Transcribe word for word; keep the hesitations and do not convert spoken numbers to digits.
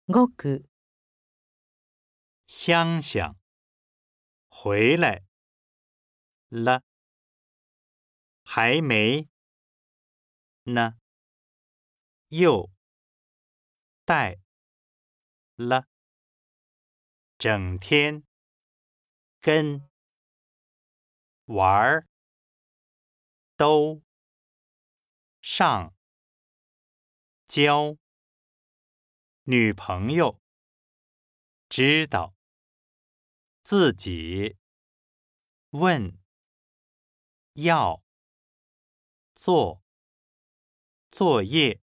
ごく、 想想，回来了，还没呢，又带了，整天跟玩儿都上交女朋友，知道自己问要做作业。